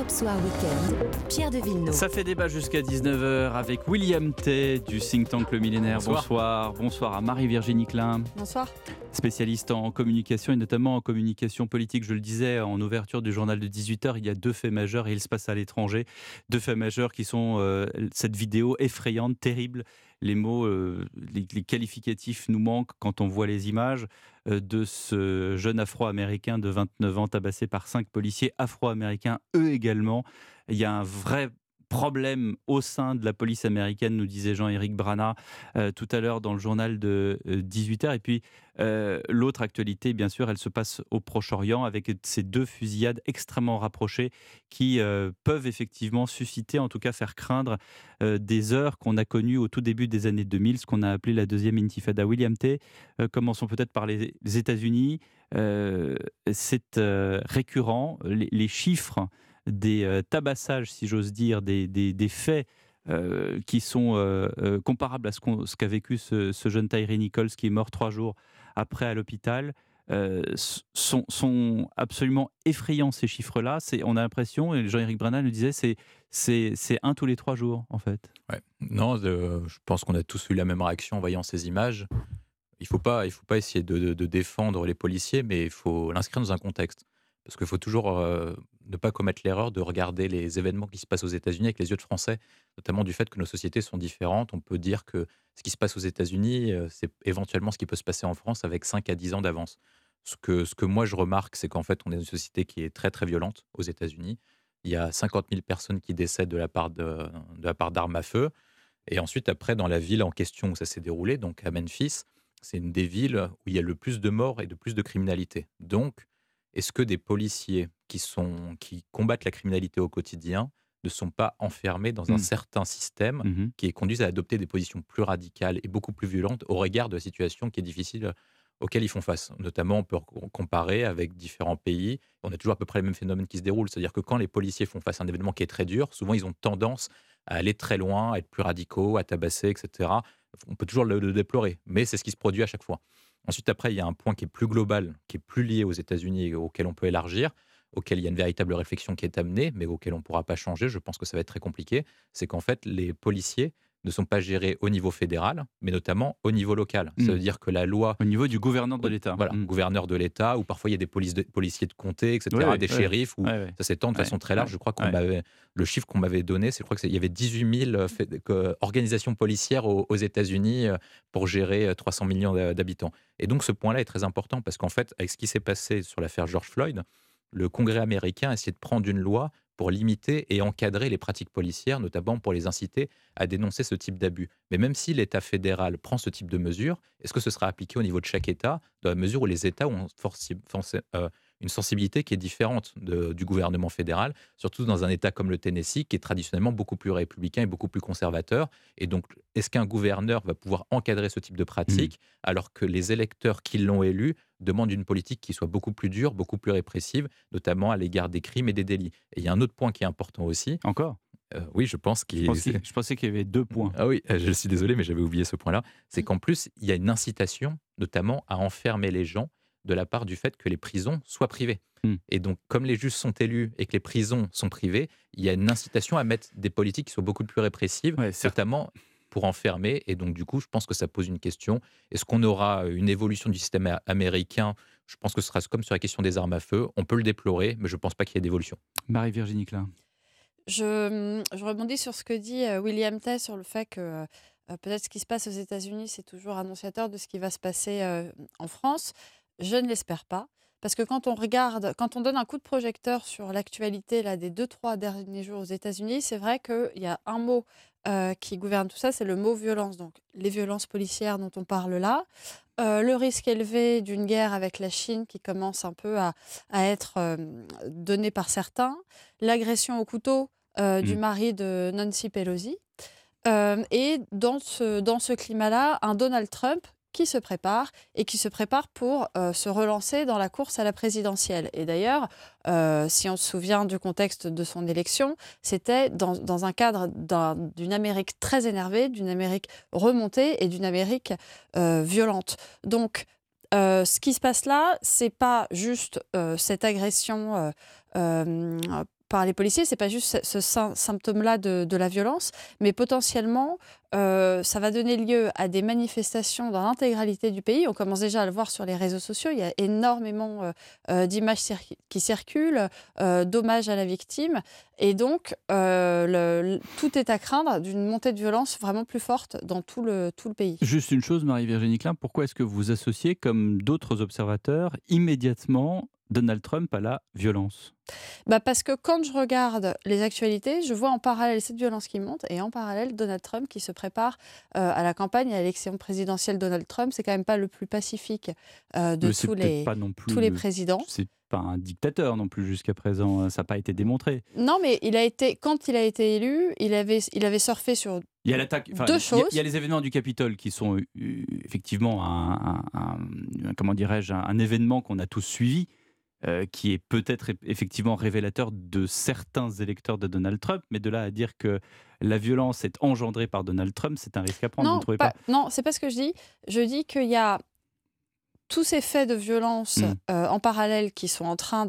Soir Week-end, Pierre de Villeneuve. Ça fait débat jusqu'à 19h avec William Tay du think tank Le Millénaire. Bonsoir. Bonsoir à Marie-Virginie Klein. Bonsoir. Spécialiste en communication et notamment en communication politique. Je le disais en ouverture du journal de 18h, il y a deux faits majeurs et il se passe à l'étranger. Deux faits majeurs qui sont cette vidéo effrayante, terrible. Les mots, les qualificatifs nous manquent quand on voit les images de ce jeune Afro-Américain de 29 ans tabassé par 5 policiers afro-américains, eux également. Il y a un vrai problème au sein de la police américaine, nous disait Jean-Éric Brana tout à l'heure dans le journal de 18h. Et puis l'autre actualité, bien sûr, elle se passe au Proche-Orient avec ces deux fusillades extrêmement rapprochées qui peuvent effectivement susciter, en tout cas faire craindre des heures qu'on a connues au tout début des années 2000, ce qu'on a appelé la deuxième intifada. William Tay, commençons peut-être par les États-Unis. C'est récurrent, les chiffres des tabassages, si j'ose dire, des faits qui sont comparables à ce qu'a vécu ce jeune Tyre Nichols qui est mort 3 jours après à l'hôpital, sont absolument effrayants, ces chiffres-là. On a l'impression, et Jean-Éric Brana le disait, c'est 1 tous les 3 jours, en fait. Ouais. Non, je pense qu'on a tous eu la même réaction en voyant ces images. Il faut pas essayer de défendre les policiers, mais il faut l'inscrire dans un contexte. Parce qu'il faut toujours ne pas commettre l'erreur de regarder les événements qui se passent aux États-Unis avec les yeux de Français, notamment du fait que nos sociétés sont différentes. On peut dire que ce qui se passe aux États-Unis, c'est éventuellement ce qui peut se passer en France avec 5 à 10 ans d'avance. Ce que moi je remarque, c'est qu'en fait, on est une société qui est très très violente aux États-Unis. Il y a 50 000 personnes qui décèdent de la part d'armes à feu. Et ensuite, après, dans la ville en question où ça s'est déroulé, donc à Memphis, c'est une des villes où il y a le plus de morts et de plus de criminalité. Donc, est-ce que des policiers qui combattent la criminalité au quotidien ne sont pas enfermés dans un certain système qui les conduit à adopter des positions plus radicales et beaucoup plus violentes au regard de la situation qui est difficile auxquelles ils font face? Notamment, on peut comparer avec différents pays. On a toujours à peu près les mêmes phénomènes qui se déroulent. C'est-à-dire que quand les policiers font face à un événement qui est très dur, souvent ils ont tendance à aller très loin, à être plus radicaux, à tabasser, etc. On peut toujours le déplorer, mais c'est ce qui se produit à chaque fois. Ensuite, après, il y a un point qui est plus global, qui est plus lié aux États-Unis et auquel on peut élargir, auquel il y a une véritable réflexion qui est amenée, mais auquel on ne pourra pas changer. Je pense que ça va être très compliqué. C'est qu'en fait, les policiers ne sont pas gérés au niveau fédéral, mais notamment au niveau local. Ça veut dire que la loi... Au niveau du gouverneur de l'État. Voilà, gouverneur de l'État, ou parfois il y a des policiers de comté, etc., des shérifs, où ça s'étend de façon très large. Je crois le chiffre qu'on m'avait donné, c'est qu'il y avait 18 000 organisations policières aux États-Unis pour gérer 300 millions d'habitants. Et donc ce point-là est très important, parce qu'en fait, avec ce qui s'est passé sur l'affaire George Floyd, le Congrès américain a essayé de prendre une loi pour limiter et encadrer les pratiques policières, notamment pour les inciter à dénoncer ce type d'abus. Mais même si l'État fédéral prend ce type de mesures, est-ce que ce sera appliqué au niveau de chaque État, dans la mesure où les États ont une sensibilité qui est différente du gouvernement fédéral, surtout dans un État comme le Tennessee, qui est traditionnellement beaucoup plus républicain et beaucoup plus conservateur. Et donc, est-ce qu'un gouverneur va pouvoir encadrer ce type de pratique, alors que les électeurs qui l'ont élu demandent une politique qui soit beaucoup plus dure, beaucoup plus répressive, notamment à l'égard des crimes et des délits? Et il y a un autre point qui est important aussi. Encore oui, je pense qu'il Je pensais qu'il y avait 2 points. Ah oui, je suis désolé, mais j'avais oublié ce point-là. C'est qu'en plus, il y a une incitation, notamment à enfermer les gens, de la part du fait que les prisons soient privées. Et donc, comme les juges sont élus et que les prisons sont privées, il y a une incitation à mettre des politiques qui soient beaucoup plus répressives, notamment pour enfermer. Et donc, du coup, je pense que ça pose une question. Est-ce qu'on aura une évolution du système américain? Je pense que ce sera comme sur la question des armes à feu. On peut le déplorer, mais je ne pense pas qu'il y ait d'évolution. Marie-Virginie Klein. Je rebondis sur ce que dit William Tay sur le fait que peut-être ce qui se passe aux États-Unis, c'est toujours annonciateur de ce qui va se passer en France. Je ne l'espère pas. Parce que quand on donne un coup de projecteur sur l'actualité là, des 2-3 derniers jours aux États-Unis, c'est vrai qu'il y a un mot qui gouverne tout ça, c'est le mot violence. Donc, les violences policières dont on parle là, le risque élevé d'une guerre avec la Chine qui commence un peu à être donnée par certains, l'agression au couteau du mari de Nancy Pelosi, et dans ce climat-là, un Donald Trump qui se prépare pour se relancer dans la course à la présidentielle. Et d'ailleurs, si on se souvient du contexte de son élection, c'était dans un cadre d'une Amérique très énervée, d'une Amérique remontée et d'une Amérique violente. Donc, ce qui se passe là, c'est pas juste cette agression par les policiers, c'est pas juste ce symptôme-là de la violence, mais potentiellement, ça va donner lieu à des manifestations dans l'intégralité du pays. On commence déjà à le voir sur les réseaux sociaux. Il y a énormément d'images qui circulent, d'hommages à la victime. Et donc, tout est à craindre d'une montée de violence vraiment plus forte dans tout le pays. Juste une chose, Marie-Virginie Klein, pourquoi est-ce que vous associez, comme d'autres observateurs, immédiatement Donald Trump à la violence ? Parce que quand je regarde les actualités, je vois en parallèle cette violence qui monte et en parallèle Donald Trump qui se prépare à la campagne, à l'élection présidentielle. Donald Trump, c'est quand même pas le plus pacifique de tous les présidents. C'est pas un dictateur non plus jusqu'à présent, ça n'a pas été démontré. Non, mais quand il a été élu, il avait surfé sur il y a l'attaque, deux choses. Il y a les événements du Capitole qui sont effectivement comment dirais-je, un événement qu'on a tous suivi. Qui est peut-être effectivement révélateur de certains électeurs de Donald Trump, mais de là à dire que la violence est engendrée par Donald Trump, c'est un risque à prendre, vous ne trouvez pas ? Non, c'est pas ce que je dis. Je dis qu'il y a tous ces faits de violence en parallèle qui sont en train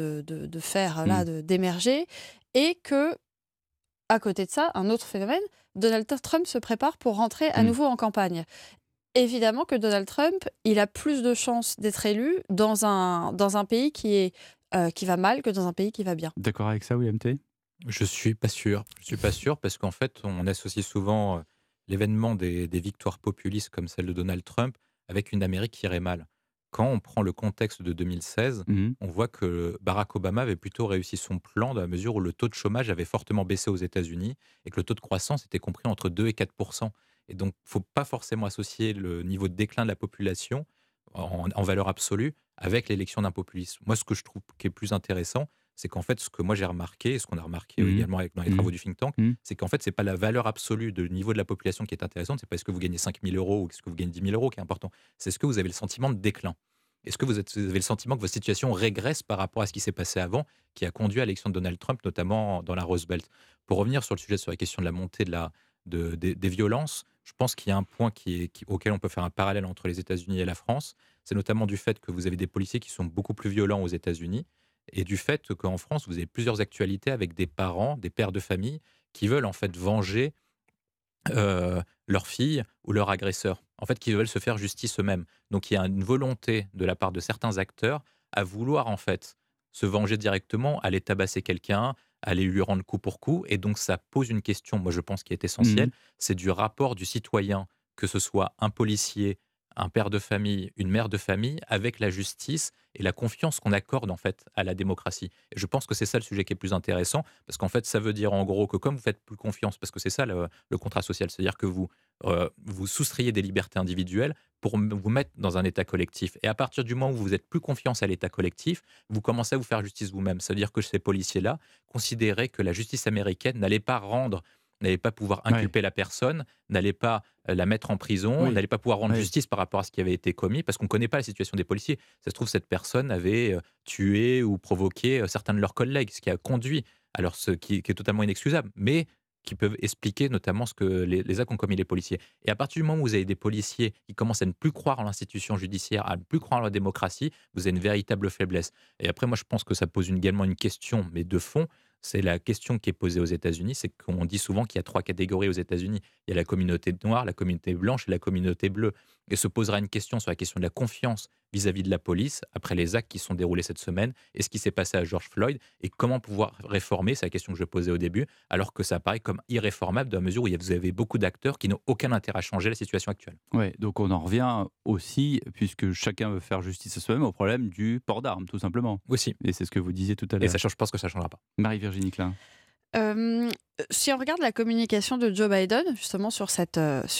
d'émerger, et que, à côté de ça, un autre phénomène, Donald Trump se prépare pour rentrer à nouveau en campagne. Évidemment que Donald Trump, il a plus de chances d'être élu dans un pays qui va mal que dans un pays qui va bien. D'accord avec ça, William T ? Je suis pas sûr. Je suis pas sûr parce qu'en fait, on associe souvent l'événement des victoires populistes comme celle de Donald Trump avec une Amérique qui irait mal. Quand on prend le contexte de 2016, on voit que Barack Obama avait plutôt réussi son plan dans la mesure où le taux de chômage avait fortement baissé aux États-Unis et que le taux de croissance était compris entre 2 et 4%. Et donc, il ne faut pas forcément associer le niveau de déclin de la population en valeur absolue avec l'élection d'un populiste. Moi, ce que je trouve qui est plus intéressant, c'est qu'en fait, ce que moi j'ai remarqué, et ce qu'on a remarqué également dans les travaux du think tank, c'est qu'en fait, ce n'est pas la valeur absolue du niveau de la population qui est intéressante, c'est pas est-ce que vous gagnez 5 000 euros ou est-ce que vous gagnez 10 000 euros qui est important, c'est ce que vous avez le sentiment de déclin. Est-ce que vous avez le sentiment que votre situation régresse par rapport à ce qui s'est passé avant, qui a conduit à l'élection de Donald Trump, notamment dans la Rust Belt ? Pour revenir sur le sujet, sur la question de la montée des violences, je pense qu'il y a un point auquel on peut faire un parallèle entre les États-Unis et la France. C'est notamment du fait que vous avez des policiers qui sont beaucoup plus violents aux États-Unis et du fait qu'en France, vous avez plusieurs actualités avec des parents, des pères de famille qui veulent en fait venger leur fille ou leur agresseur, en fait, qui veulent se faire justice eux-mêmes. Donc il y a une volonté de la part de certains acteurs à vouloir en fait se venger directement, aller tabasser quelqu'un, aller lui rendre coup pour coup. Et donc, ça pose une question, moi, je pense, qui est essentielle. C'est du rapport du citoyen, que ce soit un policier, un père de famille, une mère de famille, avec la justice et la confiance qu'on accorde, en fait, à la démocratie. Et je pense que c'est ça le sujet qui est plus intéressant, parce qu'en fait, ça veut dire, en gros, que comme vous faites plus confiance, parce que c'est ça le contrat social, c'est-à-dire que vous soustrayez des libertés individuelles pour vous mettre dans un état collectif. Et à partir du moment où vous êtes plus confiance à l'état collectif, vous commencez à vous faire justice vous-même. C'est-à-dire que ces policiers-là considéraient que la justice américaine n'allait pas pouvoir inculper la personne, n'allait pas la mettre en prison, n'allait pas pouvoir rendre justice par rapport à ce qui avait été commis, parce qu'on ne connaît pas la situation des policiers. Ça se trouve, cette personne avait tué ou provoqué certains de leurs collègues, ce qui a conduit, alors ce qui est totalement inexcusable, mais qui peuvent expliquer notamment ce que les actes qu'ont commis les policiers. Et à partir du moment où vous avez des policiers qui commencent à ne plus croire en l'institution judiciaire, à ne plus croire en la démocratie, vous avez une véritable faiblesse. Et après, moi, je pense que ça pose également une question, mais de fond. C'est la question qui est posée aux États-Unis, c'est qu'on dit souvent qu'il y a 3 catégories aux États-Unis. Il y a la communauté noire, la communauté blanche et la communauté bleue. Et se posera une question sur la question de la confiance vis-à-vis de la police, après les actes qui sont déroulés cette semaine, et ce qui s'est passé à George Floyd, et comment pouvoir réformer, c'est la question que je posais au début, alors que ça paraît comme irréformable dans la mesure où vous avez beaucoup d'acteurs qui n'ont aucun intérêt à changer la situation actuelle. Oui, donc on en revient aussi, puisque chacun veut faire justice à soi-même, au problème du port d'armes, tout simplement. Aussi. Et c'est ce que vous disiez tout à l'heure. Et ça change, je pense que ça ne changera pas. Marie-Virginie Klein. Si on regarde la communication de Joe Biden, justement, sur cet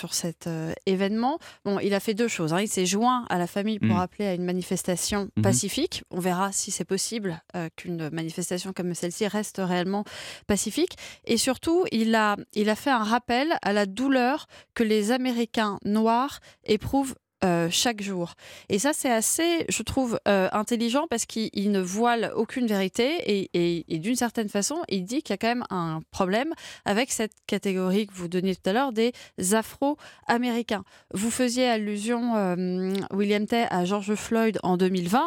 événement, il a fait 2 choses. Il s'est joint à la famille pour appeler à une manifestation pacifique. On verra si c'est possible qu'une manifestation comme celle-ci reste réellement pacifique. Et surtout, il a fait un rappel à la douleur que les Américains noirs éprouvent chaque jour. Et ça, c'est assez, je trouve, intelligent parce qu'il ne voile aucune vérité et d'une certaine façon, il dit qu'il y a quand même un problème avec cette catégorie que vous donniez tout à l'heure des Afro-Américains. Vous faisiez allusion, William Tay, à George Floyd en 2020,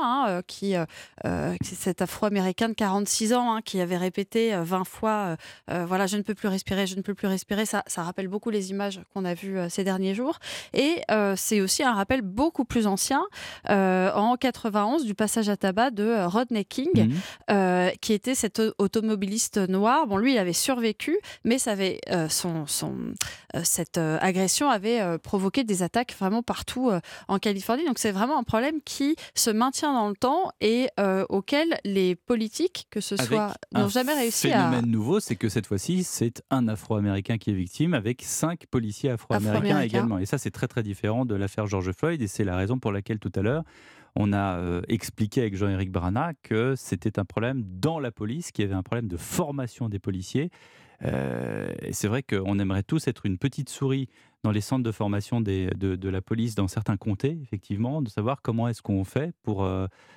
cet Afro-Américain de 46 ans qui avait répété 20 fois voilà, je ne peux plus respirer, je ne peux plus respirer. Ça rappelle beaucoup les images qu'on a vues ces derniers jours. Et c'est aussi un rappel beaucoup plus ancien, en 91, du passage à tabac de Rodney King, qui était cet automobiliste noir. Bon, lui, il avait survécu, mais ça avait, cette agression avait provoqué des attaques vraiment partout en Californie. Donc c'est vraiment un problème qui se maintient dans le temps et auquel les politiques, que ce soit, n'ont jamais réussi à... Le phénomène nouveau, c'est que cette fois-ci, c'est un Afro-Américain qui est victime, avec 5 policiers Afro-Américains également. Et ça, c'est très très différent de l'affaire George Floyd, et c'est la raison pour laquelle tout à l'heure, on a expliqué avec Jean-Éric Brana que c'était un problème dans la police, qu'il y avait un problème de formation des policiers. Et c'est vrai qu'on aimerait tous être une petite souris dans les centres de formation de la police dans certains comtés, effectivement, de savoir comment est-ce qu'on fait pour...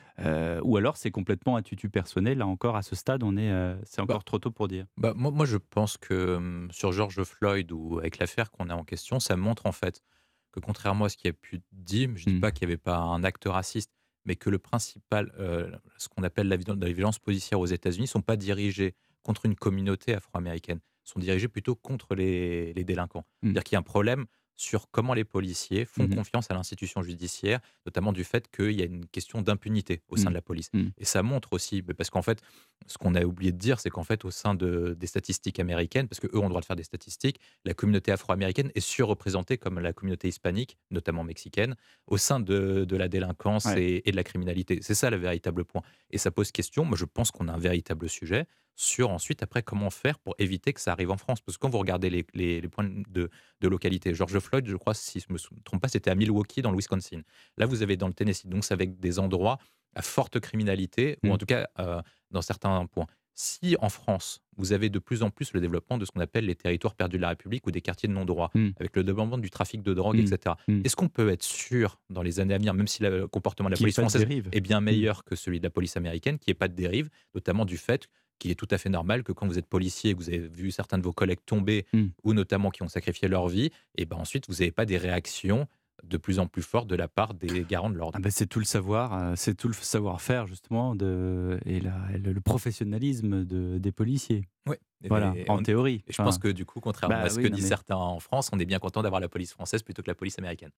ou alors c'est complètement un tutu personnel. Là encore, à ce stade, c'est encore trop tôt pour dire. Moi, je pense que sur George Floyd ou avec l'affaire qu'on a en question, ça montre en fait que contrairement à ce qui a pu dire, je ne dis pas qu'il n'y avait pas un acte raciste, mais que le principal, ce qu'on appelle la violence policière aux États-Unis, ne sont pas dirigés contre une communauté afro-américaine, sont dirigés plutôt contre les délinquants. C'est-à-dire qu'il y a un problème sur comment les policiers font confiance à l'institution judiciaire, notamment du fait qu'il y a une question d'impunité au sein de la police. Et ça montre aussi, parce qu'en fait, ce qu'on a oublié de dire, c'est qu'en fait, au sein des statistiques américaines, parce qu'eux ont le droit de faire des statistiques, la communauté afro-américaine est surreprésentée comme la communauté hispanique, notamment mexicaine, au sein de la délinquance et de la criminalité. C'est ça le véritable point. Et ça pose question, moi je pense qu'on a un véritable sujet sur ensuite, après, comment faire pour éviter que ça arrive en France. Parce que quand vous regardez les points de localité, George Floyd, je crois, si je ne me trompe pas, c'était à Milwaukee, dans le Wisconsin. Là, vous avez dans le Tennessee, donc c'est avec des endroits à forte criminalité, ou en tout cas dans certains points. Si en France, vous avez de plus en plus le développement de ce qu'on appelle les territoires perdus de la République ou des quartiers de non-droit, avec le développement du trafic de drogue, etc., est-ce qu'on peut être sûr, dans les années à venir, même si le comportement de la police française est bien meilleur que celui de la police américaine, qu'il n'y ait pas de dérive, notamment du fait qu'il est tout à fait normal que quand vous êtes policier et que vous avez vu certains de vos collègues tomber, ou notamment qui ont sacrifié leur vie, et ben ensuite, vous n'avez pas des réactions de plus en plus fortes de la part des garants de l'ordre. C'est tout le savoir, c'est tout le savoir-faire justement et le professionnalisme des policiers. Oui, voilà, en théorie. Et je pense que du coup, contrairement à ce que disent certains en France, on est bien content d'avoir la police française plutôt que la police américaine.